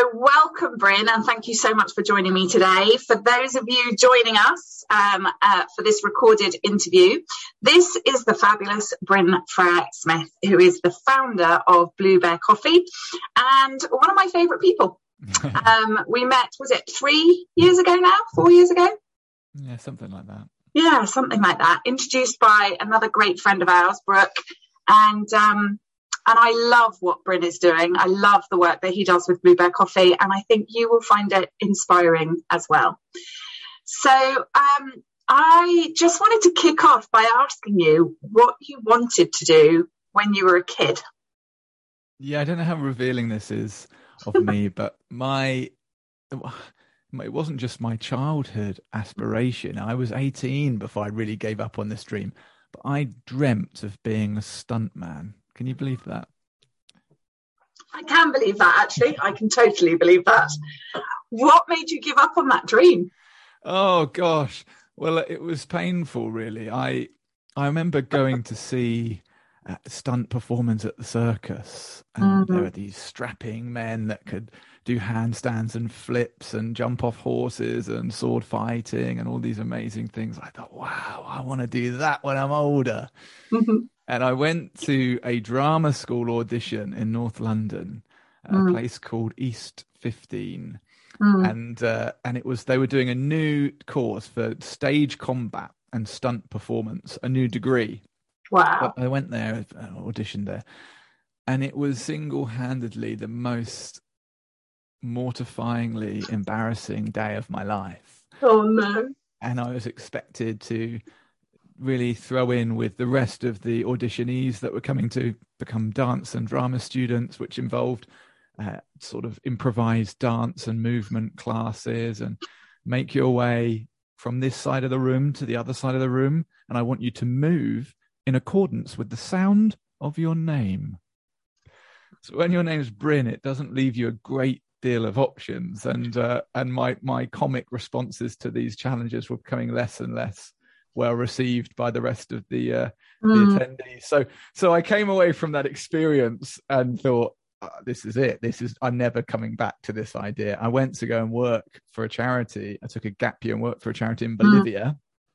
welcome, Bryn, and thank you so much for joining me today. For those of you joining us for this recorded interview, this is the fabulous Bryn Frere-Smith, who is the founder of Blue Bear Coffee and one of my favourite people. We met, was it 3 years ago now? 4 years ago? Yeah, something like that. Yeah, something like that. Introduced by another great friend of ours, Brooke, and I love what Bryn is doing. I love the work that he does with Blue Bear Coffee, and I think you will find it inspiring as well. So I just wanted to kick off by asking you what you wanted to do when you were a kid. Yeah, I don't know how revealing this is of me, but it wasn't just my childhood aspiration. I was 18 before I really gave up on this dream, but I dreamt of being a stuntman. Can you believe that? I can believe that, actually. I can totally believe that. What made you give up on that dream? Oh, gosh. Well, it was painful, really. I remember going to see stunt performance at the circus, and there were these strapping men that could do handstands and flips and jump off horses and sword fighting and all these amazing things. I thought, wow, I want to do that when I'm older. Mm-hmm. And I went to a drama school audition in North London, a place called East 15. And it was, they were doing a new course for stage combat and stunt performance, a new degree. Wow. I went there, auditioned there, and it was single-handedly the most mortifyingly embarrassing day of my life. Oh, no. And I was expected to really throw in with the rest of the auditionees that were coming to become dance and drama students, which involved sort of improvised dance and movement classes, and make your way from this side of the room to the other side of the room. And I want you to move in accordance with the sound of your name. So when your name's Bryn, it doesn't leave you a great deal of options. And my comic responses to these challenges were becoming less and less well received by the rest of the attendees. So I came away from that experience and thought, this is it. I'm never coming back to this idea. I went to go and work for a charity. I took a gap year and worked for a charity in Bolivia.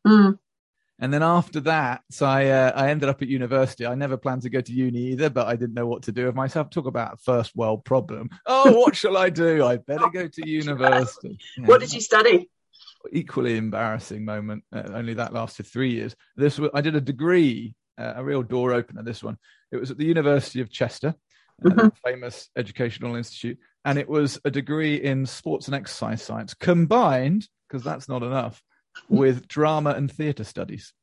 And then after that, so I ended up at university. I never planned to go to uni either, but I didn't know what to do with myself. Talk about a first world problem. Oh, what shall I do? I better go to university. Yeah. What did you study? Equally embarrassing moment. Only that lasted 3 years. I did a degree, a real door opener, this one. It was at the University of Chester, a famous educational institute. And it was a degree in sports and exercise science combined, because that's not enough, with drama and theatre studies.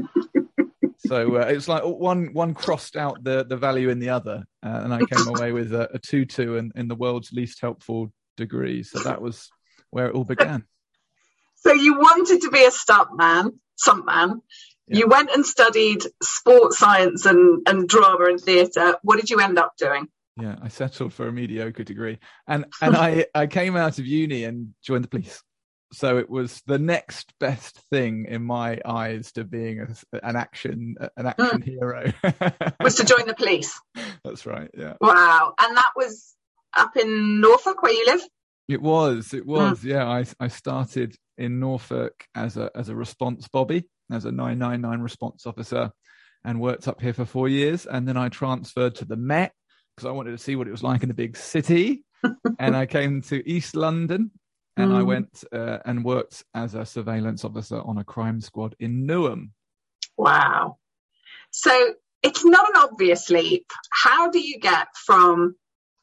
So it's like one crossed out the value in the other, and I came away with a 2-2 in the world's least helpful degree. So that was where it all began. So you wanted to be a stuntman. Yeah. You went and studied sports science and drama and theatre. What did you end up doing? Yeah, I settled for a mediocre degree, and I came out of uni and joined the police. So it was the next best thing in my eyes to being an action hero. Was to join the police. That's right. Yeah. Wow. And that was up in Norfolk, where you live? It was. Yeah. I started in Norfolk as a response bobby, as a 999 response officer, and worked up here for 4 years. And then I transferred to the Met because I wanted to see what it was like in a big city. And I came to East London. And I went and worked as a surveillance officer on a crime squad in Newham. Wow. So it's not an obvious leap. How do you get from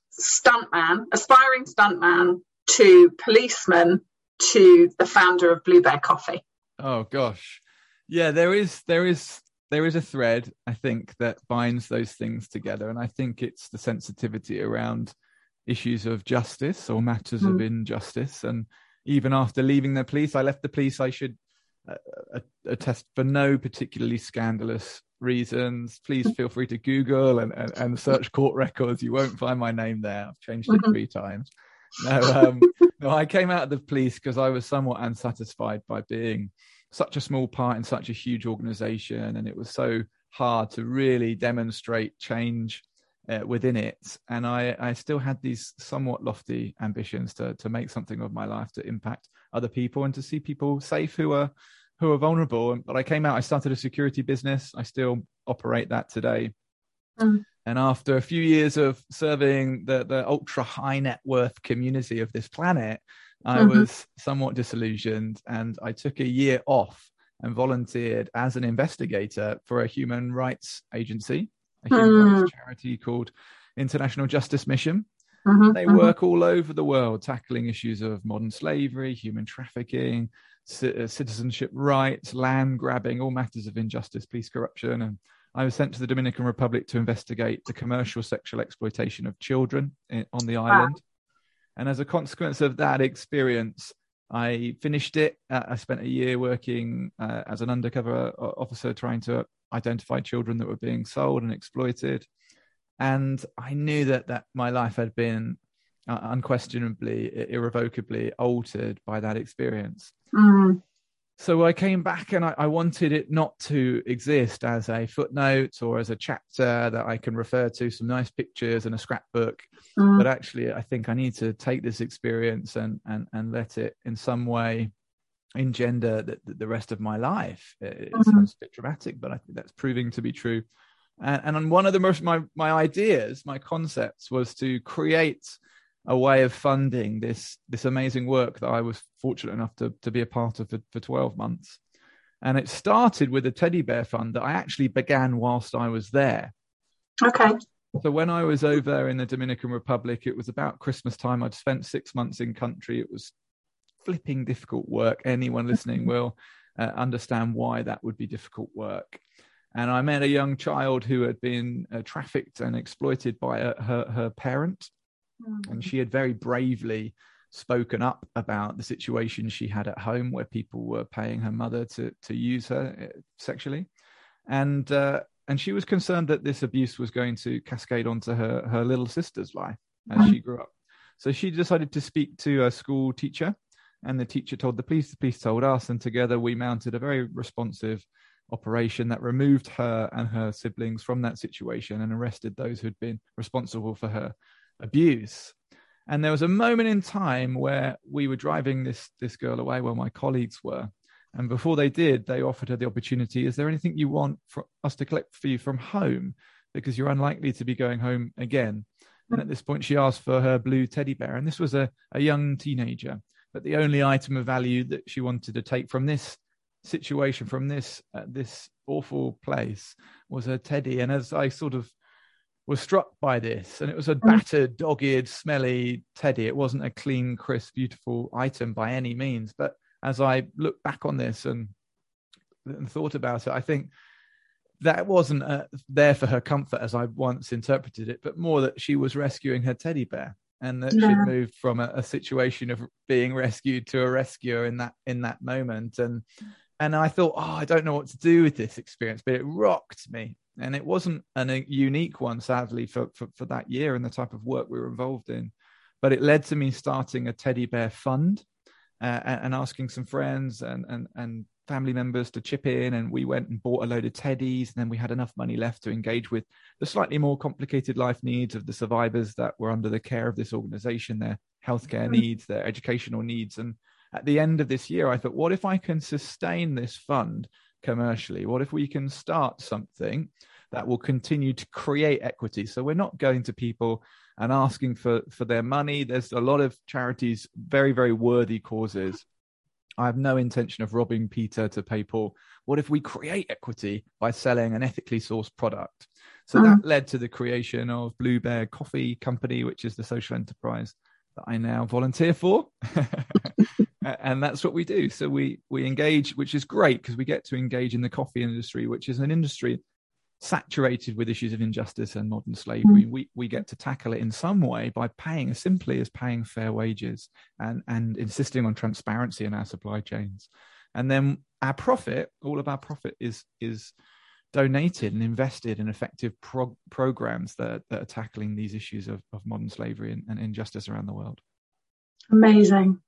aspiring stuntman, to policeman, to the founder of Blue Bear Coffee? Oh, gosh. Yeah, there is a thread, I think, that binds those things together. And I think it's the sensitivity around issues of justice or matters of injustice. And even after leaving the police, I left the police, I should attest, for no particularly scandalous reasons. Please feel free to Google and search court records. You won't find my name there. I've changed it 3 times. No, I came out of the police because I was somewhat unsatisfied by being such a small part in such a huge organization, and it was so hard to really demonstrate change within it. And I still had these somewhat lofty ambitions to make something of my life, to impact other people and to see people safe who are vulnerable. But I came out, I started a security business. I still operate that today. And after a few years of serving the ultra high net worth community of this planet, I was somewhat disillusioned, and I took a year off and volunteered as an investigator for a human rights agency, a human rights charity called International Justice Mission. They work all over the world tackling issues of modern slavery, human trafficking, citizenship rights, land grabbing, all matters of injustice, police corruption. And I was sent to the Dominican Republic to investigate the commercial sexual exploitation of children on the island. And as a consequence of that experience, I finished it. I spent a year working as an undercover officer trying to identify children that were being sold and exploited. And I knew that my life had been unquestionably, irrevocably altered by that experience. So I came back, and I wanted it not to exist as a footnote or as a chapter that I can refer to, some nice pictures and a scrapbook. But actually, I think I need to take this experience and let it in some way engender the rest of my life. It sounds a bit dramatic, but I think that's proving to be true. And one of my ideas, my concepts, was to create a way of funding this amazing work that I was fortunate enough to be a part of for 12 months. And it started with a teddy bear fund that I actually began whilst I was there. Okay. So when I was over there in the Dominican Republic, it was about Christmas time. I'd spent 6 months in country. It was flipping difficult work. Anyone listening will understand why that would be difficult work. And I met a young child who had been trafficked and exploited by her parent. And she had very bravely spoken up about the situation she had at home, where people were paying her mother to use her sexually. And she was concerned that this abuse was going to cascade onto her little sister's life as she grew up. So she decided to speak to a school teacher, and the teacher told the police told us, and together we mounted a very responsive operation that removed her and her siblings from that situation and arrested those who'd been responsible for her abuse. And there was a moment in time where we were driving this girl away, where my colleagues were, and before they did, they offered her the opportunity: is there anything you want for us to collect for you from home, because you're unlikely to be going home again? And at this point she asked for her blue teddy bear, and this was a young teenager, but the only item of value that she wanted to take from this situation, from this awful place, was her teddy. And as I sort of was struck by this, and it was a battered, dogged, smelly teddy. It wasn't a clean, crisp, beautiful item by any means. But as I look back on this and thought about it, I think that wasn't there for her comfort as I once interpreted it, but more that she was rescuing her teddy bear, and that she'd moved from a situation of being rescued to a rescuer in that moment. And I thought, I don't know what to do with this experience, but it rocked me. And it wasn't a unique one, sadly, for that year and the type of work we were involved in. But it led to me starting a teddy bear fund and asking some friends and family members to chip in. And we went and bought a load of teddies. And then we had enough money left to engage with the slightly more complicated life needs of the survivors that were under the care of this organization, their healthcare needs, their educational needs. And at the end of this year, I thought, what if I can sustain this fund commercially? What if we can start something that will continue to create equity? So we're not going to people and asking for their money. There's a lot of charities, very, very worthy causes. I have no intention of robbing Peter to pay Paul. What if we create equity by selling an ethically sourced product? So that led to the creation of Blue Bear Coffee Company, which is the social enterprise that I now volunteer for. And that's what we do. So we engage, which is great because we get to engage in the coffee industry, which is an industry saturated with issues of injustice and modern slavery. We get to tackle it in some way by paying as simply as paying fair wages and insisting on transparency in our supply chains. And then our profit, all of our profit is donated and invested in effective programs that are tackling these issues of modern slavery and injustice around the world. Amazing.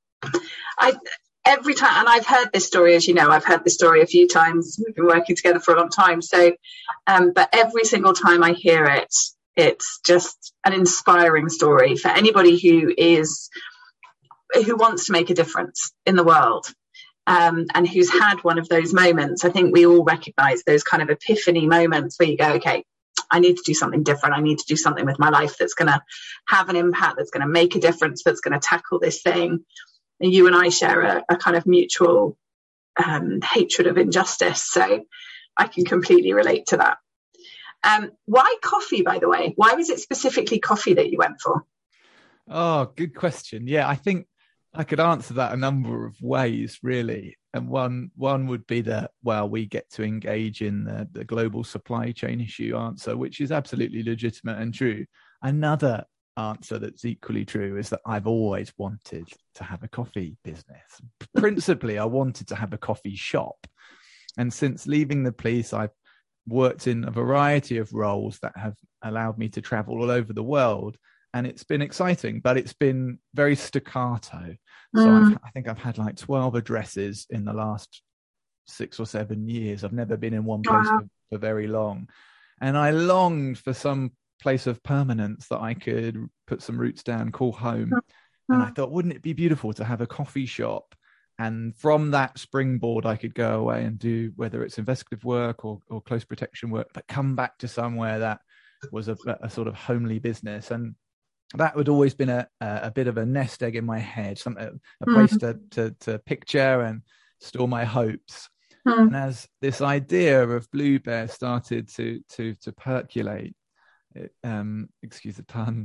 Every time, and I've heard this story, as you know, I've heard this story a few times. We've been working together for a long time. So, but every single time I hear it, It's just an inspiring story for anybody who wants to make a difference in the world, and who's had one of those moments. I think we all recognize those kind of epiphany moments where you go, okay, I need to do something different. I need to do something with my life that's going to have an impact, that's going to make a difference, that's going to tackle this thing. And you and I share a kind of mutual hatred of injustice. So I can completely relate to that. Why coffee, by the way? Why was it specifically coffee that you went for? Oh, good question. Yeah, I think I could answer that a number of ways, really. And one would be that, well, we get to engage in the global supply chain issue answer, which is absolutely legitimate and true. Another answer that's equally true is that I've always wanted to have a coffee business. Principally, I wanted to have a coffee shop. And since leaving the police, I've worked in a variety of roles that have allowed me to travel all over the world. And it's been exciting, but it's been very staccato. So I think I've had like 12 addresses in the last 6 or 7 years. I've never been in one place for very long. And I longed for some place of permanence that I could put some roots down, call home. And I thought, wouldn't it be beautiful to have a coffee shop? And from that springboard, I could go away and do, whether it's investigative work or close protection work, but come back to somewhere that was a sort of homely business. And that would always been a bit of a nest egg in my head, a place to picture and store my hopes. And as this idea of Blue Bear started to percolate, excuse the pun,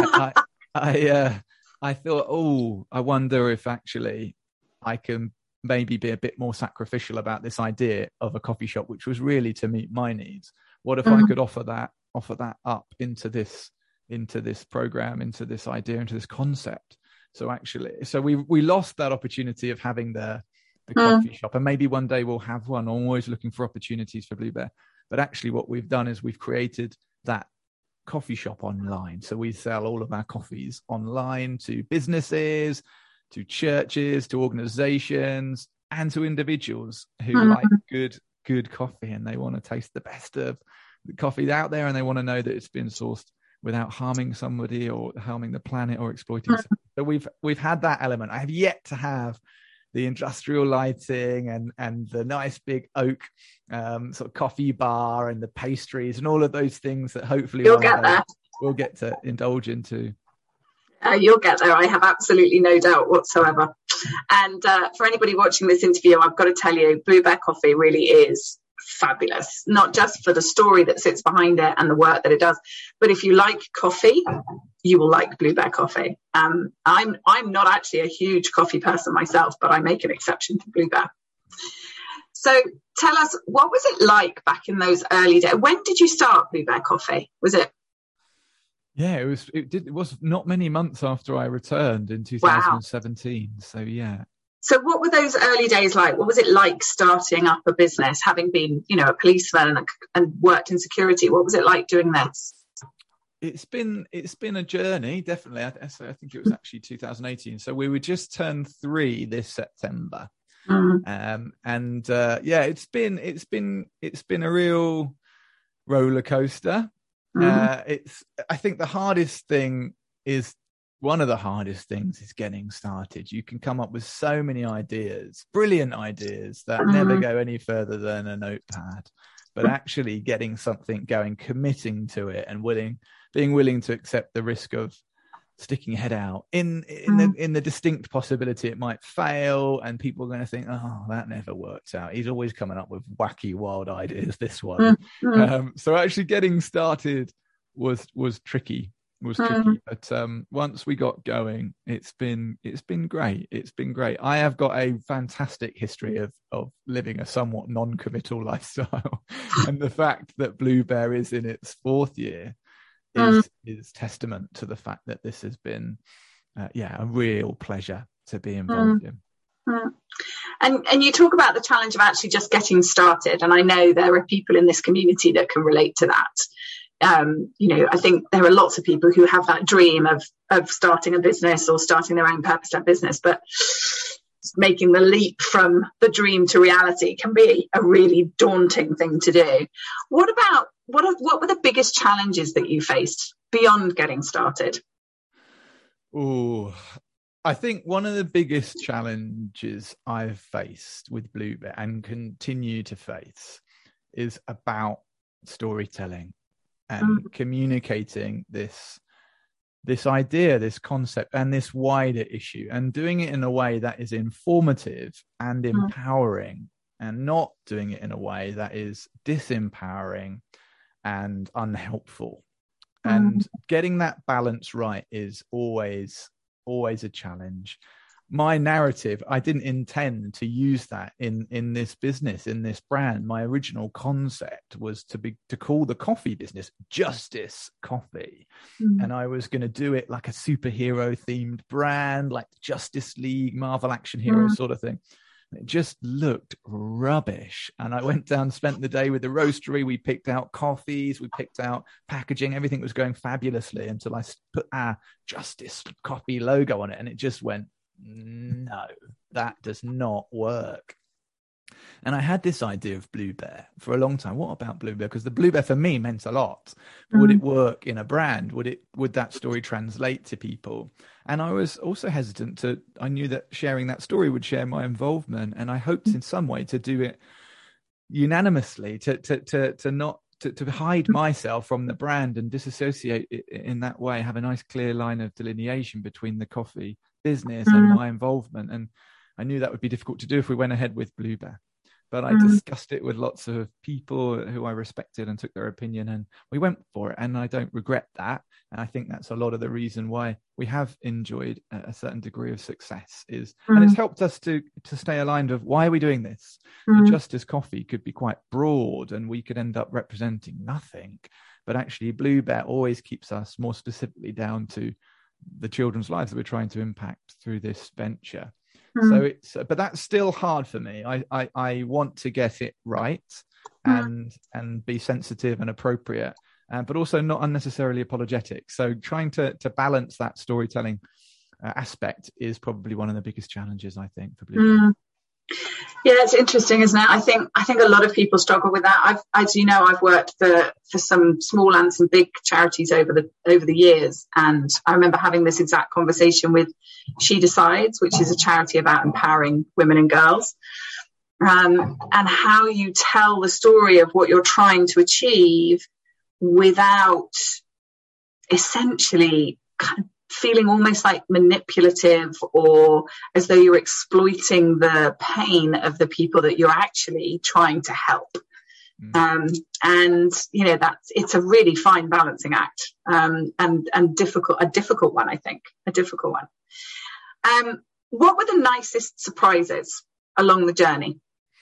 I thought, oh, I wonder if actually I can maybe be a bit more sacrificial about this idea of a coffee shop, which was really to meet my needs. What if I could offer that up into this program, into this idea, into this concept? So we lost that opportunity of having the coffee shop, and maybe one day we'll have one. I'm always looking for opportunities for Blue Bear, but actually what we've done is we've created that coffee shop online. So we sell all of our coffees online to businesses, to churches, to organizations, and to individuals who like good coffee, and they want to taste the best of the coffee out there, and they want to know that it's been sourced without harming somebody or harming the planet or exploiting something. So we've had that element. I have yet to have the industrial lighting and the nice big oak sort of coffee bar and the pastries and all of those things that hopefully we'll get to indulge into. You'll get there. I have absolutely no doubt whatsoever. And for anybody watching this interview, I've got to tell you, Blue Bear Coffee really is fabulous, not just for the story that sits behind it and the work that it does, but if you like coffee, you will like Blue Bear Coffee. I'm not actually a huge coffee person myself, but I make an exception for Blue Bear. So tell us, what was it like back in those early days? When did you start Blue Bear Coffee? Was it? Yeah, it was not many months after I returned in 2017. Wow. So yeah. So what were those early days like? What was it like starting up a business, having been, a policeman and worked in security? What was it like doing this? It's been a journey, definitely. I think it was actually 2018. So we would just turn 3 this September. It's been a real roller coaster. I think one of the hardest things is getting started. You can come up with so many ideas, brilliant ideas that never go any further than a notepad, but actually getting something going, committing to it, and being willing to accept the risk of sticking your head out in the distinct possibility it might fail, and people are going to think, oh, that never worked out. He's always coming up with wacky, wild ideas, this one. So actually getting started was tricky. But once we got going, it's been great. It's been great. I have got a fantastic history of living a somewhat non-committal lifestyle, and the fact that Blue Bear is in its 4th year is testament to the fact that this has been a real pleasure to be involved in. And you talk about the challenge of actually just getting started, and I know there are people in this community that can relate to that. I think there are lots of people who have that dream of starting a business or starting their own purpose-led business, but making the leap from the dream to reality can be a really daunting thing to do. What what were the biggest challenges that you faced beyond getting started? Oh, I think one of the biggest challenges I've faced with Bluebear and continue to face is about storytelling and communicating this idea, this concept, and this wider issue, and doing it in a way that is informative and empowering, and not doing it in a way that is disempowering and unhelpful. And getting that balance right is always a challenge. My narrative, I didn't intend to use that in this business, in this brand. My original concept was to call the coffee business Justice Coffee. And I was going to do it like a superhero themed brand, like Justice League, Marvel action hero sort of thing. It just looked rubbish. And I went down, spent the day with the roastery. We picked out coffees, we picked out packaging. Everything was going fabulously until I put our Justice Coffee logo on it. And it just went, no, that does not work. And I had this idea of Bluebear for a long time. What about Bluebear? Because the Bluebear for me meant a lot. Would it work in a brand? Would that story translate to people? And I was also hesitant I knew that sharing that story would share my involvement. And I hoped in some way to do it unanimously, to hide myself from the brand and disassociate it in that way, have a nice clear line of delineation between the coffee business and my involvement. And I knew that would be difficult to do if we went ahead with Bluebear. But I discussed it with lots of people who I respected and took their opinion, and we went for it. And I don't regret that. And I think that's a lot of the reason why we have enjoyed a certain degree of success and it's helped us to stay aligned of why are we doing this? Justice Coffee could be quite broad and we could end up representing nothing. But actually Bluebear always keeps us more specifically down to the children's lives that we're trying to impact through this venture. So but that's still hard for me. I want to get it right and be sensitive and appropriate, but also not unnecessarily apologetic. So trying to balance that storytelling aspect is probably one of the biggest challenges, I think, for Bluebear. Yeah, it's interesting, isn't it? I think a lot of people struggle with that. As you know, I've worked for some small and some big charities over the years, and I remember having this exact conversation with She Decides, which is a charity about empowering women and girls, and how you tell the story of what you're trying to achieve without essentially kind of feeling almost like manipulative or as though you're exploiting the pain of the people that you're actually trying to help. And you know, it's a really fine balancing act, and a difficult one, I think, a difficult one. What were the nicest surprises along the journey?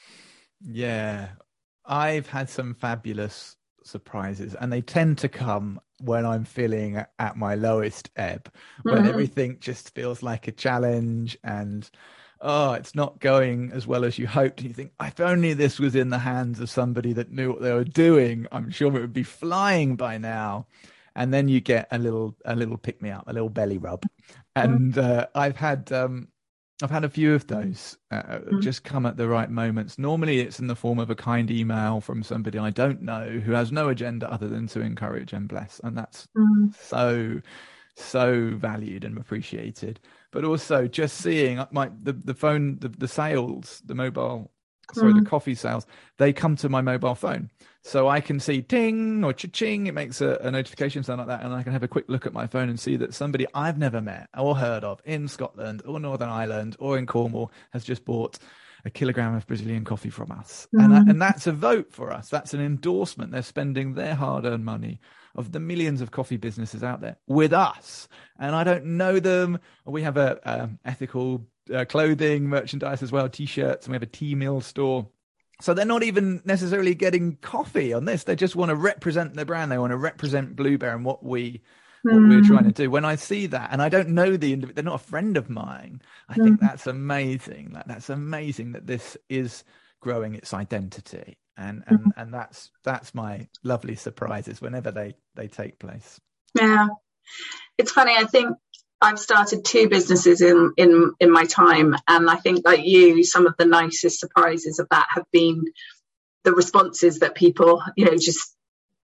Yeah, I've had some fabulous surprises, and they tend to come when I'm feeling at my lowest ebb, when everything just feels like a challenge and it's not going as well as you hoped, and you think, if only this was in the hands of somebody that knew what they were doing, I'm sure it would be flying by now. And then you get a little pick me up, a little belly rub. And I've had a few of those just come at the right moments. Normally it's in the form of a kind email from somebody I don't know who has no agenda other than to encourage and bless. And that's so valued and appreciated. But also just seeing the phone, the sales, the mobile, the coffee sales, they come to my mobile phone. So I can see ting or cha-ching, it makes a notification sound like that, and I can have a quick look at my phone and see that somebody I've never met or heard of in Scotland or Northern Ireland or in Cornwall has just bought a kilogram of Brazilian coffee from us. And that's a vote for us. That's an endorsement. They're spending their hard-earned money of the millions of coffee businesses out there with us. And I don't know them. We have a ethical clothing merchandise as well, T-shirts, and we have a tea mill store. So they're not even necessarily getting coffee on this. They just want to represent their brand. They want to represent Bluebear and what we're trying to do. When I see that, and I don't know they're not a friend of mine, I think that's amazing. That's amazing that this is growing its identity. And that's my lovely surprises whenever they take place. Yeah. It's funny, I think I've started 2 businesses in my time, and I think, like you, some of the nicest surprises of that have been the responses that people, just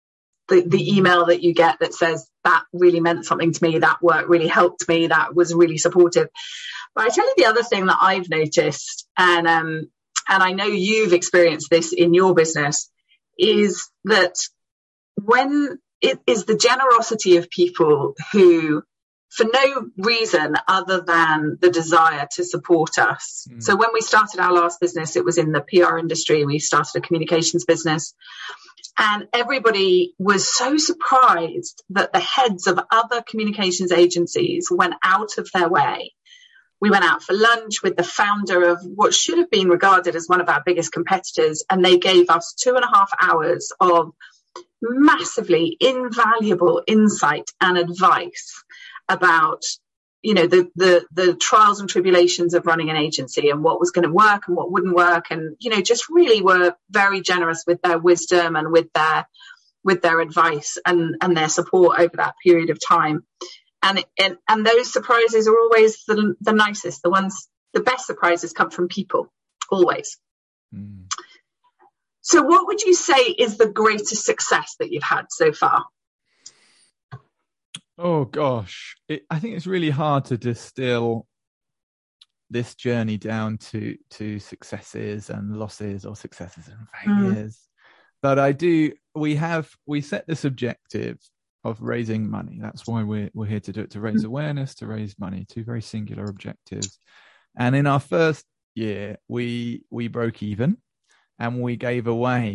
the email that you get that says that really meant something to me, that work really helped me, that was really supportive. But I tell you the other thing that I've noticed, and I know you've experienced this in your business, is that when it is the generosity of people who, for no reason other than the desire to support us. So when we started our last business, it was in the PR industry. We started a communications business, and everybody was so surprised that the heads of other communications agencies went out of their way. We went out for lunch with the founder of what should have been regarded as one of our biggest competitors, and they gave us 2.5 hours of massively invaluable insight and advice about, you know, the trials and tribulations of running an agency and what was going to work and what wouldn't work, and, you know, just really were very generous with their wisdom and with their advice and their support over that period of time. And those surprises are always the nicest. The best surprises come from people, always. So what would you say is the greatest success that you've had so far? Oh, gosh. I think it's really hard to distill this journey down to successes and losses, or successes and failures. But we set this objective of raising money. That's why we're here to do it, to raise awareness, to raise money, two very singular objectives. And in our first year, we broke even, and we gave away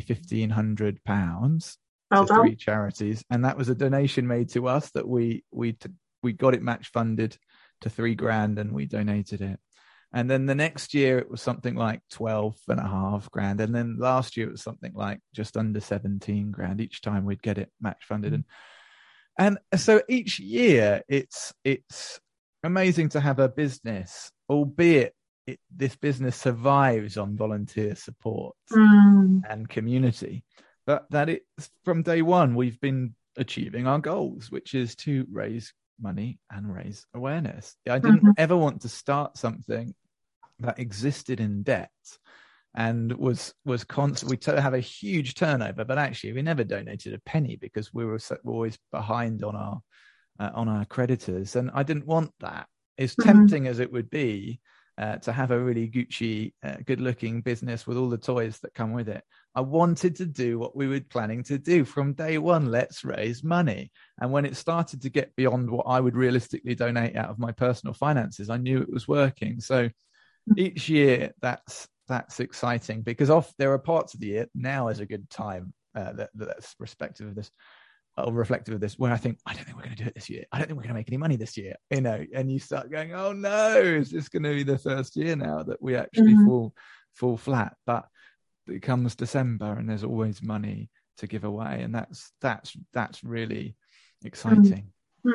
£1,500 to 3 charities, and that was a donation made to us that we got it match funded to £3,000, and we donated it. And then the next year it was something like 12.5 grand, and then last year it was something like just under 17 grand. Each time we'd get it match funded, and so each year it's amazing to have a business, albeit this business survives on volunteer support and community. But that it's from day one, we've been achieving our goals, which is to raise money and raise awareness. I didn't ever want to start something that existed in debt and was constant. We have a huge turnover, but actually we never donated a penny because we were always behind on our creditors. And I didn't want that. As tempting as it would be to have a really Gucci, good-looking business with all the toys that come with it, I wanted to do what we were planning to do from day one. Let's raise money. And when it started to get beyond what I would realistically donate out of my personal finances, I knew it was working. So each year that's exciting, because there are parts of the year, now is a good time that's reflective of this, where I think, I don't think we're going to do it this year. I don't think we're going to make any money this year, you know, and you start going, oh no, is this going to be the first year now that we actually fall flat? But it comes December and there's always money to give away, and that's really exciting.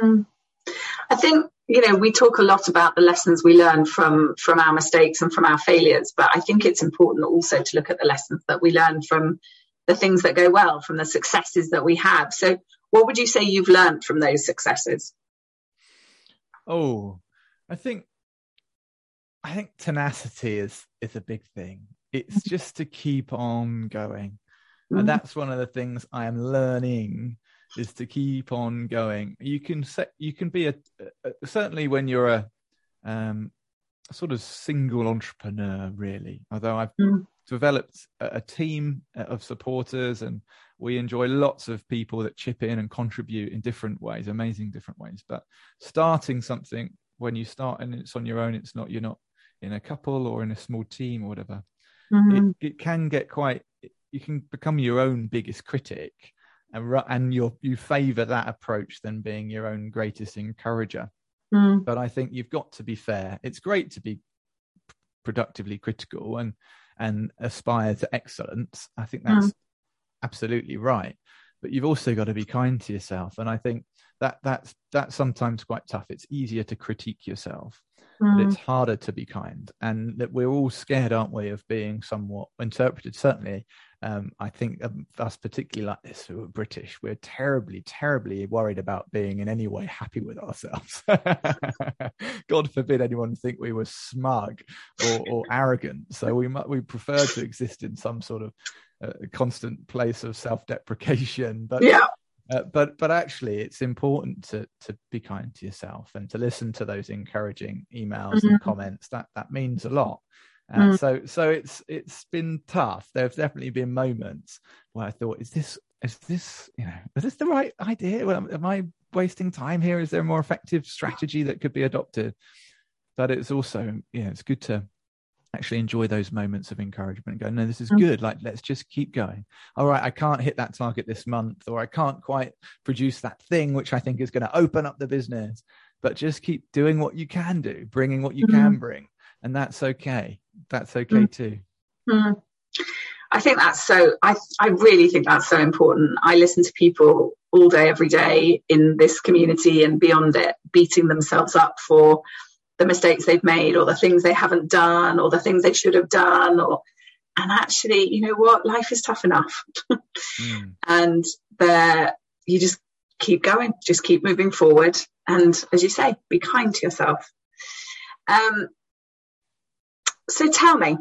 I think, you know, we talk a lot about the lessons we learn from our mistakes and from our failures, but I think it's important also to look at the lessons that we learn from the things that go well, from the successes that we have. So what would you say you've learned from those successes? Oh, I think tenacity is a big thing. It's just to keep on going. And that's one of the things I am learning, is to keep on going. You can be certainly when you're a sort of single entrepreneur, really, although I've developed a team of supporters, and we enjoy lots of people that chip in and contribute in different ways, amazing different ways. But starting something, when you start and it's on your own, you're not in a couple or in a small team or whatever, it can get you can become your own biggest critic, and you favor that approach than being your own greatest encourager. But I think you've got to be fair. It's great to be productively critical and aspire to excellence. I think that's absolutely right. But you've also got to be kind to yourself. And I think that's sometimes quite tough. It's easier to critique yourself, but it's harder to be kind. And that we're all scared, aren't we, of being somewhat interpreted. Certainly, I think us particularly like this, who are British, we're terribly, terribly worried about being in any way happy with ourselves. God forbid anyone think we were smug or arrogant. So we prefer to exist in some sort of constant place of self-deprecation. But But actually, it's important to be kind to yourself and to listen to those encouraging emails and comments. That means a lot. So it's been tough. There's definitely been moments where I thought, is this the right idea? Well, am I wasting time here? Is there a more effective strategy that could be adopted? But it's also, it's good to actually enjoy those moments of encouragement and go, no, this is good. Like, let's just keep going. All right, I can't hit that target this month, or I can't quite produce that thing, which I think is going to open up the business, but just keep doing what you can do, bringing what you can bring. And that's okay. That's okay too. I think that's I really think that's so important. I listen to people all day, every day in this community and beyond it, beating themselves up for the mistakes they've made, or the things they haven't done, or the things they should have done, and actually, you know what, life is tough enough. And you just keep going, just keep moving forward, and as you say, be kind to yourself. So tell me,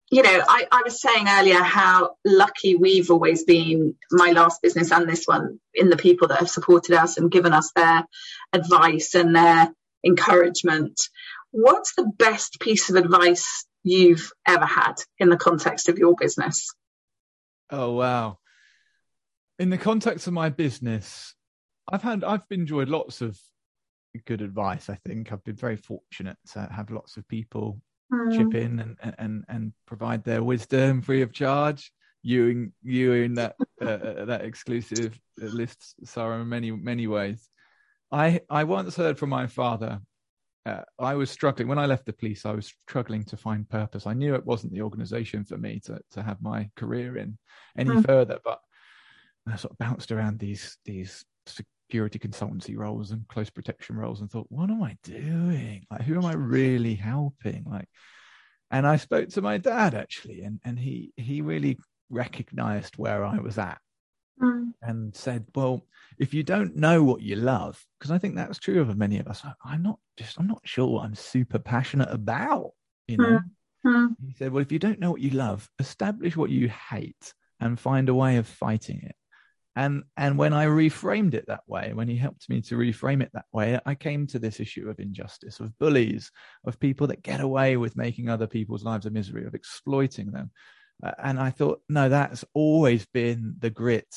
I was saying earlier how lucky we've always been, my last business and this one, in the people that have supported us and given us their advice and their encouragement. What's the best piece of advice you've ever had in the context of your business? Oh, wow. In the context of my business, I've enjoyed lots of good advice. I think I've been very fortunate to have lots of people chip in and provide their wisdom free of charge. You in that that exclusive list, Sarah, in many ways. I once heard from my father. I was struggling when I left the police. I was struggling to find purpose. I knew it wasn't the organisation for me to have my career in any further. But I sort of bounced around these security consultancy roles and close protection roles, and thought, what am I doing? Like, who am I really helping? And I spoke to my dad actually, and he really recognised where I was at. And said, well, if you don't know what you love, because I think that's true of many of us, I'm not sure what I'm super passionate about, He said, well, if you don't know what you love, establish what you hate and find a way of fighting it. And when I reframed it that way, when he helped me to reframe it that way, I came to this issue of injustice, of bullies, of people that get away with making other people's lives a misery, of exploiting them. And I thought, no, that's always been the grit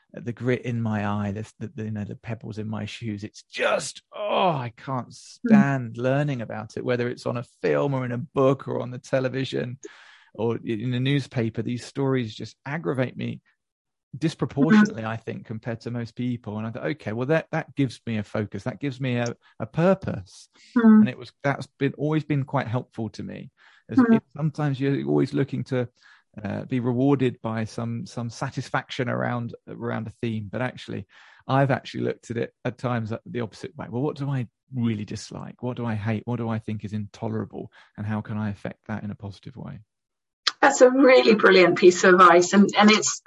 in my eye, the pebbles in my shoes. It's just, I can't stand learning about it, whether it's on a film or in a book or on the television or in a newspaper. These stories just aggravate me disproportionately, I think, compared to most people. And I thought, okay, well, that gives me a focus, that gives me a purpose. And that's always been quite helpful to me. Sometimes you're always looking to be rewarded by some satisfaction around a theme, but actually I've looked at it at times the opposite way. Well, what do I really dislike? What do I hate? What do I think is intolerable? And how can I affect that in a positive way? That's a really brilliant piece of advice, and it's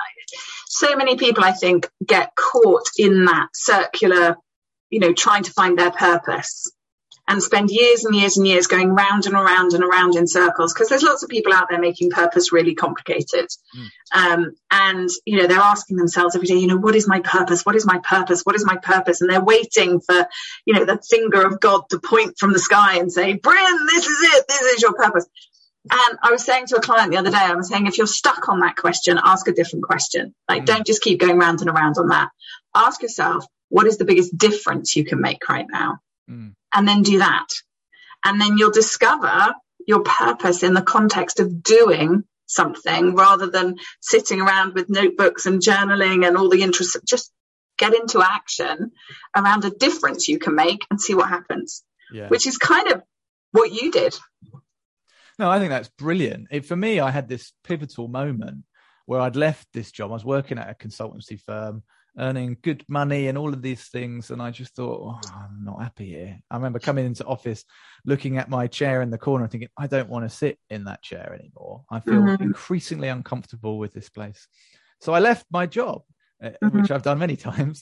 so many people, I think, get caught in that circular, trying to find their purpose, and spend years and years and years going round and around and around in circles, because there's lots of people out there making purpose really complicated. And, they're asking themselves every day, what is my purpose? What is my purpose? What is my purpose? And they're waiting for, the finger of God to point from the sky and say, Bryn, this is it. This is your purpose. And I was saying to a client the other day, I was saying, if you're stuck on that question, ask a different question. Don't just keep going round and around on that. Ask yourself, what is the biggest difference you can make right now? And then do that. And then you'll discover your purpose in the context of doing something, rather than sitting around with notebooks and journaling and all the interests. Just get into action around a difference you can make and see what happens, which is kind of what you did. No, I think that's brilliant. For me, I had this pivotal moment where I'd left this job. I was working at a consultancy firm, earning good money and all of these things. And I just thought, I'm not happy here. I remember coming into office, looking at my chair in the corner and thinking, I don't want to sit in that chair anymore. I feel increasingly uncomfortable with this place. So I left my job, which I've done many times.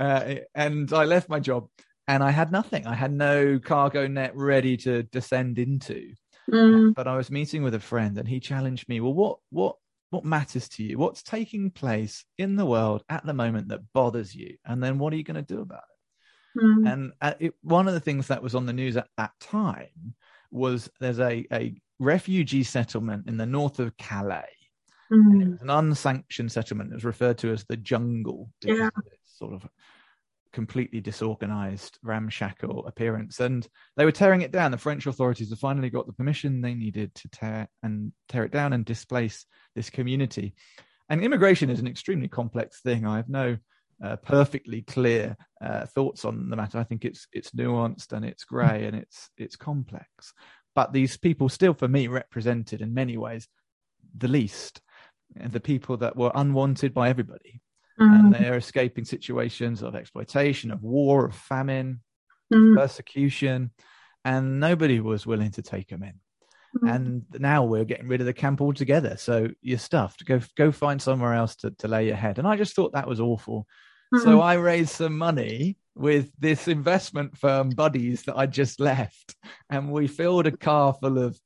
And I left my job and I had nothing. I had no cargo net ready to descend into. But I was meeting with a friend and he challenged me, well, what matters to you? What's taking place in the world at the moment that bothers you? And then what are you going to do about it? And one of the things that was on the news at that time was there's a refugee settlement in the north of Calais. And it was an unsanctioned settlement. It was referred to as the jungle because of its sort of completely disorganized, ramshackle appearance. And they were tearing it down. The French authorities have finally got the permission they needed to tear it down and displace this community. And immigration is an extremely complex thing. I have no perfectly clear thoughts on the matter. I think it's nuanced and it's grey and it's complex. But these people still, for me, represented in many ways the least, the people that were unwanted by everybody. And they're escaping situations of exploitation, of war, of famine, persecution, and nobody was willing to take them in. And now we're getting rid of the camp altogether. So you're stuffed. Go find somewhere else to lay your head. And I just thought that was awful. So I raised some money with this investment firm buddies that I just left, and we filled a car full of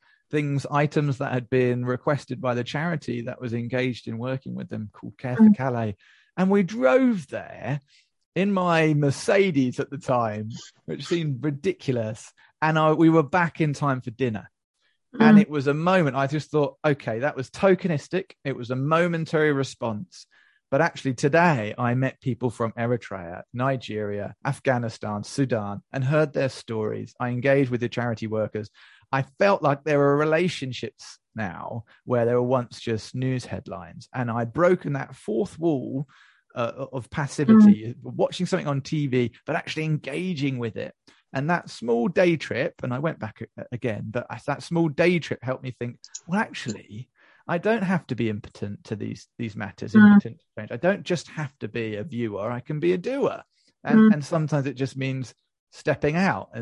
items that had been requested by the charity that was engaged in working with them, called Care for Calais. And we drove there in my Mercedes at the time, which seemed ridiculous. And we were back in time for dinner. And it was a moment, I just thought, okay, that was tokenistic. It was a momentary response. But actually today I met people from Eritrea, Nigeria, Afghanistan, Sudan, and heard their stories. I engaged with the charity workers. I felt like there were relationships now where there were once just news headlines. And I'd broken that fourth wall of passivity, watching something on TV, but actually engaging with it. And that small day trip, and I went back again, but that small day trip helped me think, well, actually, I don't have to be impotent to these matters. Impotent to change. I don't just have to be a viewer. I can be a doer. And sometimes it just means stepping out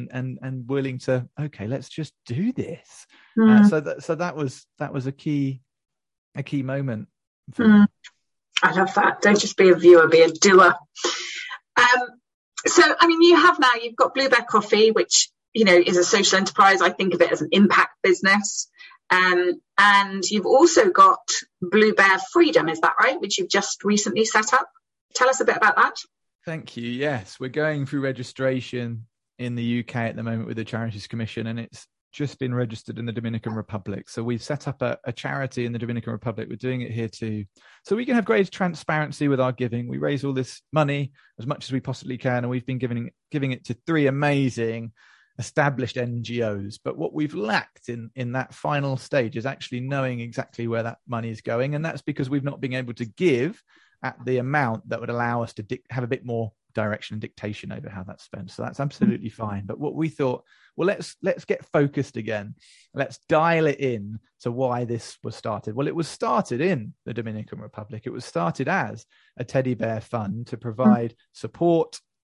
and willing to, okay, let's just do this. So that was a key moment for me. I love that. Don't just be a viewer, be a doer. So, I mean, you've got Blue Bear Coffee, which, is a social enterprise. I think of it as an impact business. And you've also got Blue Bear Freedom, is that right? Which you've just recently set up. Tell us a bit about that. Thank you. Yes, we're going through registration in the UK at the moment with the Charities Commission, and it's just been registered in the Dominican Republic. So we've set up a charity in the Dominican Republic. We're doing it here too. So we can have great transparency with our giving. We raise all this money as much as we possibly can, and we've been giving it to 3 amazing established NGOs. But what we've lacked in that final stage is actually knowing exactly where that money is going. And that's because we've not been able to give at the amount that would allow us to have a bit more direction and dictation over how that's spent. So that's absolutely fine. But what we thought, well, let's get focused again. Let's dial it in to why this was started. Well, it was started in the Dominican Republic. It was started as a teddy bear fund to provide support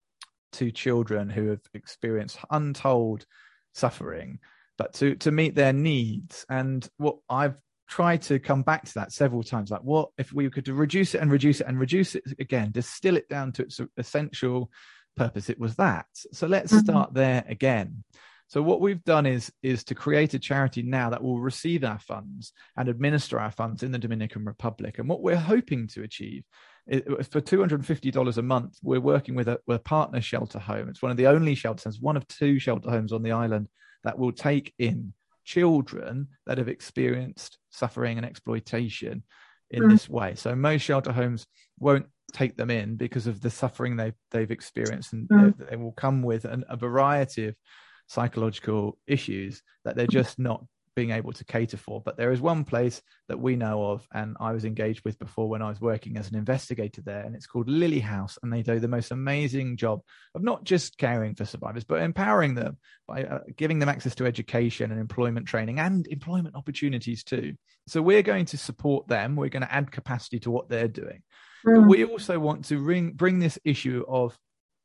to children who have experienced untold suffering, but to meet their needs. And what I've tried to come back to that several times, like, what if we could reduce it and reduce it and reduce it again, distill it down to its essential purpose? It was that. So let's start there again. So what we've done is to create a charity now that will receive our funds and administer our funds in the Dominican Republic. And what we're hoping to achieve is, for $250 a month, we're working with a partner shelter home. It's one of the only shelter homes, one of 2 shelter homes on the island that will take in children that have experienced suffering and exploitation in this way. So most shelter homes won't take them in because of the suffering they've experienced, and they will come with a variety of psychological issues that they're just not being able to cater for. But there is one place that we know of, and I was engaged with before when I was working as an investigator there, and it's called Lily House, and they do the most amazing job of not just caring for survivors, but empowering them by giving them access to education and employment training and employment opportunities too. So we're going to support them. We're going to add capacity to what they're doing. But we also want to bring this issue of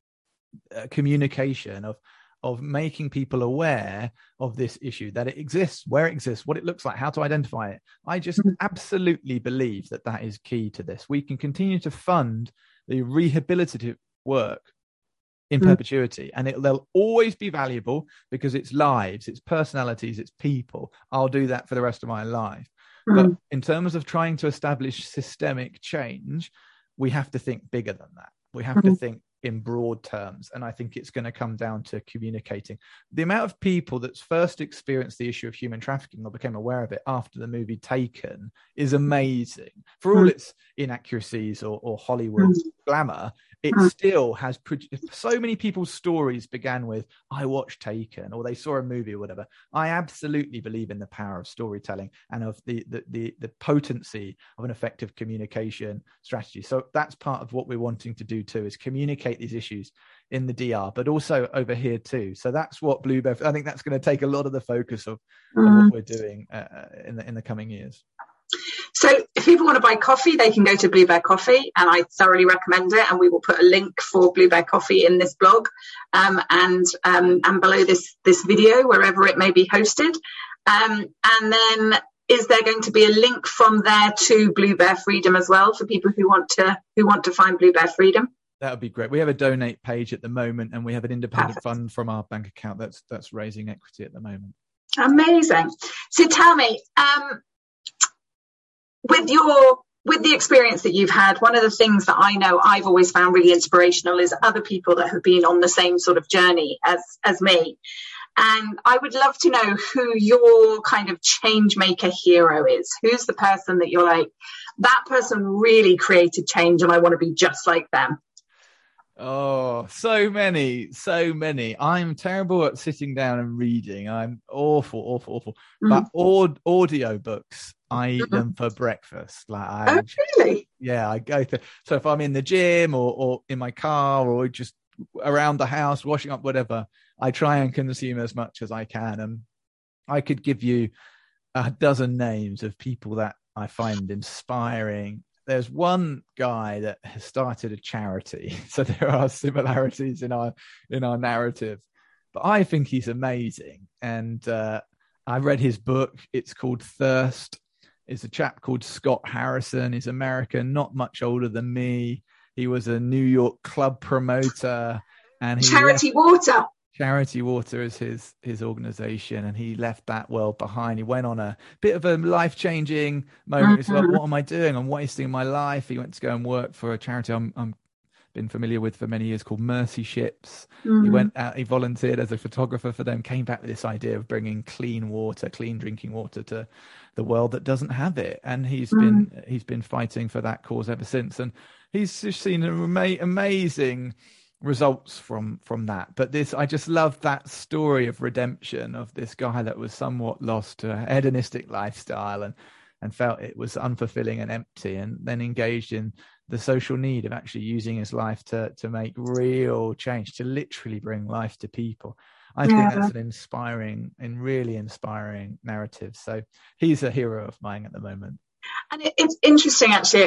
communication, of making people aware of this issue, that it exists, where it exists, what it looks like, how to identify it. I just absolutely believe that is key to this. We can continue to fund the rehabilitative work in perpetuity, and they'll always be valuable because it's lives, it's personalities, it's people. I'll do that for the rest of my life. But in terms of trying to establish systemic change, we have to think bigger than that. We have to think in broad terms. And I think it's going to come down to communicating. The amount of people that's first experienced the issue of human trafficking or became aware of it after the movie Taken is amazing. For all its inaccuracies or Hollywood glamour, it still has so many people's stories began with, I watched Taken, or they saw a movie or whatever. I absolutely believe in the power of storytelling and of the potency of an effective communication strategy. So that's part of what we're wanting to do too, is communicate these issues in the DR, but also over here too. So that's what Bluebear, I think that's going to take a lot of the focus of what we're doing in the coming years. So if people want to buy coffee, they can go to Bluebear Coffee, and I thoroughly recommend it. And we will put a link for Bluebear Coffee in this blog and below this video, wherever it may be hosted. And then is there going to be a link from there to Bluebear Freedom as well for people who want to find Bluebear Freedom? That would be great. We have a donate page at the moment, and we have an independent fund from our bank account that's raising equity at the moment. Amazing. So tell me, with the experience that you've had, one of the things that I know I've always found really inspirational is other people that have been on the same sort of journey as me. And I would love to know who your kind of change maker hero is. Who's the person that you're like, that person really created change and I want to be just like them? Oh, so many. I'm terrible at sitting down and reading. I'm awful. But audio books, I eat them for breakfast. Really? Yeah, I go to. So if I'm in the gym or in my car or just around the house, washing up, whatever, I try and consume as much as I can. And I could give you a dozen names of people that I find inspiring. There's one guy that has started a charity, so there are similarities in our narrative. But I think he's amazing, and I read his book. It's called Thirst. It's a chap called Scott Harrison. He's American, not much older than me. He was a New York club promoter, and Charity Water. Charity Water is his organization, and he left that world behind. He went on a bit of a life-changing moment. He's like, what am I doing? I'm wasting my life. He went to go and work for a charity I'm been familiar with for many years called Mercy Ships. He went out, he volunteered as a photographer for them, came back with this idea of bringing clean drinking water to the world that doesn't have it. And he's been fighting for that cause ever since. And he's just seen amazing results from that. But I just love that story of redemption of this guy that was somewhat lost to a hedonistic lifestyle and felt it was unfulfilling and empty, and then engaged in the social need of actually using his life to make real change, to literally bring life to people. I think that's an really inspiring narrative. So he's a hero of mine at the moment. And it's interesting, actually.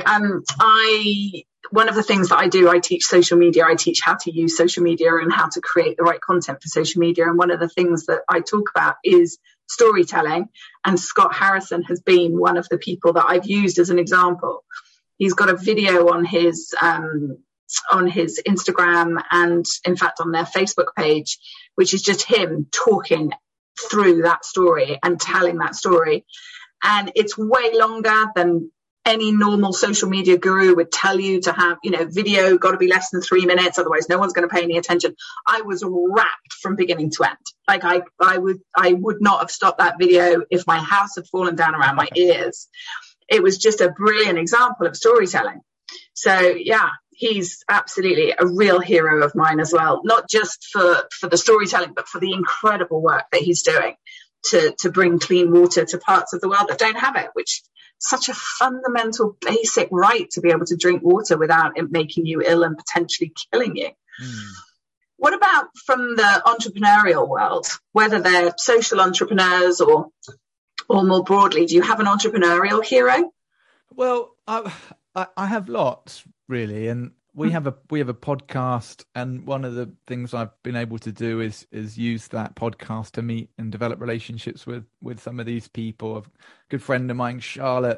One of the things that I do, I teach social media. I teach how to use social media and how to create the right content for social media. And one of the things that I talk about is storytelling. And Scott Harrison has been one of the people that I've used as an example. He's got a video on his Instagram and, in fact, on their Facebook page, which is just him talking through that story and telling that story. And it's way longer than any normal social media guru would tell you to have, video got to be less than 3 minutes. Otherwise, no one's going to pay any attention. I was wrapped from beginning to end. Like I would not have stopped that video if my house had fallen down around my ears. It was just a brilliant example of storytelling. So, yeah, he's absolutely a real hero of mine as well. Not just for the storytelling, but for the incredible work that he's doing to bring clean water to parts of the world that don't have it, which such a fundamental, basic right to be able to drink water without it making you ill and potentially killing you. What about from the entrepreneurial world, whether they're social entrepreneurs or more broadly? Do you have an entrepreneurial hero? Well, I have lots, really, and we have a podcast, and one of the things I've been able to do is use that podcast to meet and develop relationships with some of these people. A good friend of mine, Charlotte,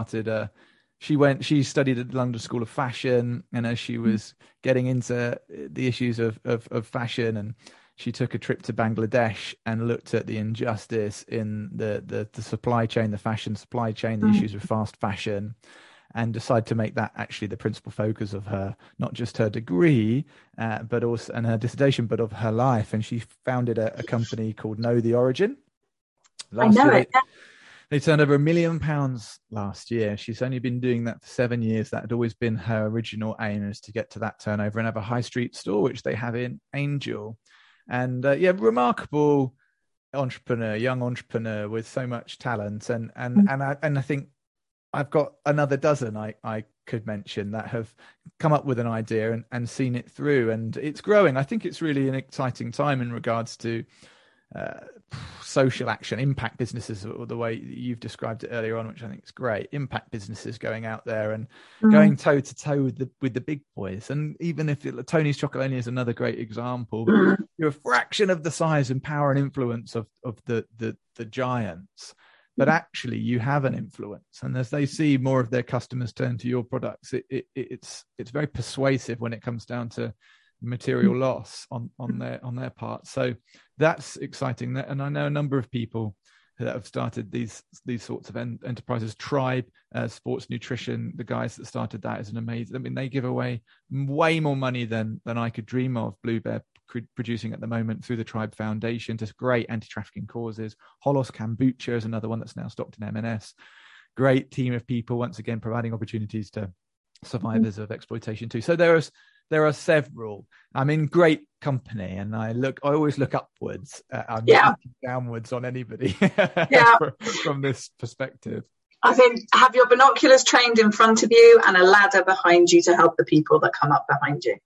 she studied at the London School of Fashion, and as she was getting into the issues of fashion and she took a trip to Bangladesh and looked at the injustice in the supply chain, the fashion supply chain, the issues with fast fashion, and decided to make that actually the principal focus of her, not just her degree, but also and her dissertation, but of her life. And she founded a company called Know the Origin. Last year, they turned over £1 million last year. She's only been doing that for 7 years. That had always been her original aim, is to get to that turnover and have a high street store, which they have in Angel. And remarkable entrepreneur, young entrepreneur with so much talent. And I think I've got another dozen I could mention that have come up with an idea and seen it through, and it's growing. I think it's really an exciting time in regards to social action, impact businesses, or the way you've described it earlier on, which I think is great. Impact businesses going out there and going toe to toe with the big boys. And even if Tony's Chocolonely is another great example, you're a fraction of the size and power and influence of the giants, but actually you have an influence. And as they see more of their customers turn to your products, it's very persuasive when it comes down to material loss on their part. So that's exciting. And I know a number of people that have started these sorts of enterprises. Tribe Sports Nutrition, the guys that started that, is an amazing. I mean, they give away way more money than I could dream of. Blue Bear producing at the moment through the Tribe Foundation to great anti-trafficking causes. Holos Kombucha is another one that's now stocked in M&S. Great team of people, once again providing opportunities to survivors of exploitation too. So there are several. I'm in great company, and I always look upwards. I'm not looking downwards on anybody from this perspective. I think have your binoculars trained in front of you and a ladder behind you to help the people that come up behind you.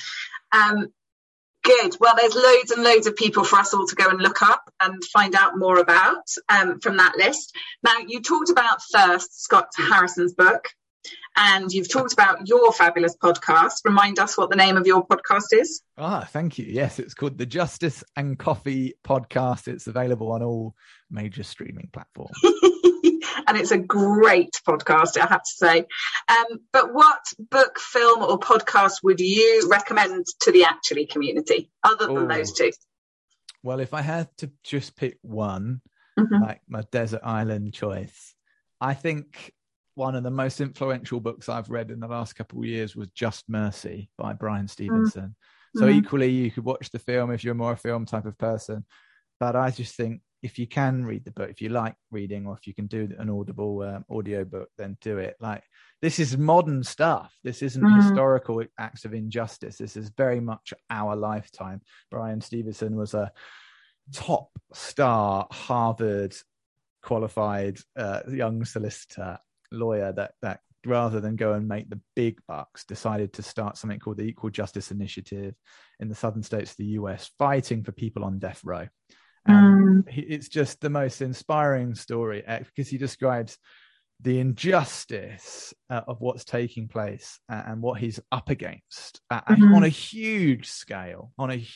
Good. Well, there's loads and loads of people for us all to go and look up and find out more about from that list. Now, you talked about Thirst, Scott Harrison's book. And you've talked about your fabulous podcast. Remind us what the name of your podcast is. Thank you. Yes, it's called the Justice and Coffee Podcast. It's available on all major streaming platforms. And it's a great podcast, I have to say. But what book, film or podcast would you recommend to the Actually community other than those two? Well, if I had to just pick one, like my desert island choice, I think one of the most influential books I've read in the last couple of years was Just Mercy by Bryan Stevenson. So equally, you could watch the film if you're more a film type of person. But I just think if you can read the book, if you like reading, or if you can do an audible audio book, then do it. Like, this is modern stuff. This isn't historical acts of injustice. This is very much our lifetime. Bryan Stevenson was a top star Harvard qualified young solicitor lawyer that rather than go and make the big bucks, decided to start something called the Equal Justice Initiative in the southern states of the US, fighting for people on death row. And it's just the most inspiring story because he describes the injustice of what's taking place and what he's up against on a huge scale.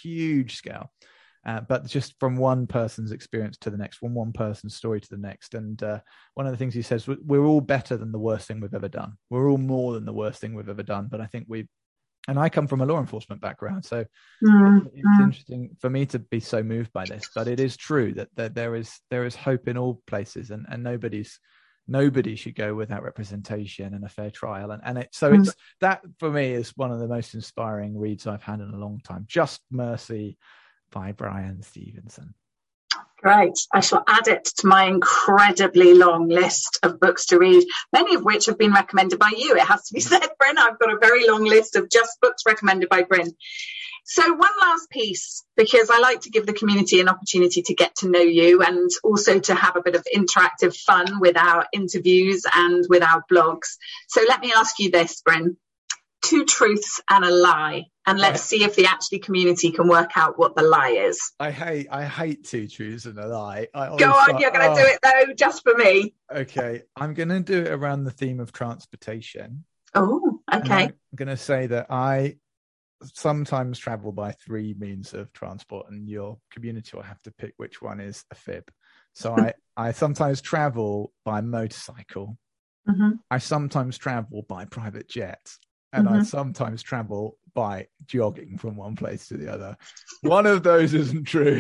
But just from one person's experience to the next, from one person's story to the next. And one of the things he says, we're all better than the worst thing we've ever done. We're all more than the worst thing we've ever done. But I think and I come from a law enforcement background, so it's interesting for me to be so moved by this. But it is true that there is hope in all places, and nobody should go without representation and a fair trial. And it's that for me is one of the most inspiring reads I've had in a long time. Just Mercy by Bryan Stevenson. Great. I shall add it to my incredibly long list of books to read, many of which have been recommended by you. It has to be said, Bryn. I've got a very long list of just books recommended by Bryn. So one last piece, because I like to give the community an opportunity to get to know you and also to have a bit of interactive fun with our interviews and with our blogs. So let me ask you this, Bryn. 2 truths and a lie, and let's see if the Actually community can work out what the lie is. I hate 2 truths and a lie. Go on, you're going to do it though, just for me. Okay, I'm going to do it around the theme of transportation. Oh, okay. I'm going to say that I sometimes travel by 3 means of transport, and your community will have to pick which one is a fib. So I sometimes travel by motorcycle. I sometimes travel by private jet. and I sometimes travel by jogging from one place to the other. One of those isn't true.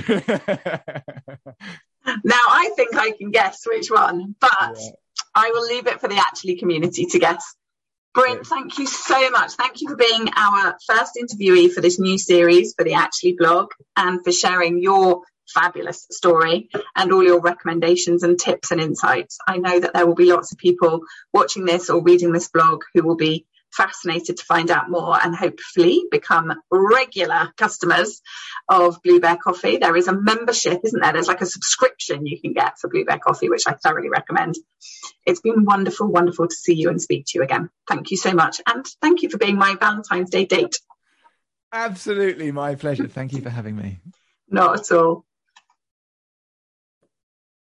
Now, I think I can guess which one, but I will leave it for the Actually community to guess. Bryn, thank you so much. Thank you for being our first interviewee for this new series for the Actually blog, and for sharing your fabulous story and all your recommendations and tips and insights. I know that there will be lots of people watching this or reading this blog who will be fascinated to find out more and hopefully become regular customers of Blue Bear Coffee. There is a membership, isn't there? There's like a subscription you can get for Blue Bear Coffee, which I thoroughly recommend. It's been wonderful to see you and speak to you again. Thank you so much. And thank you for being my Valentine's Day date. Absolutely, my pleasure. Thank you for having me. Not at all.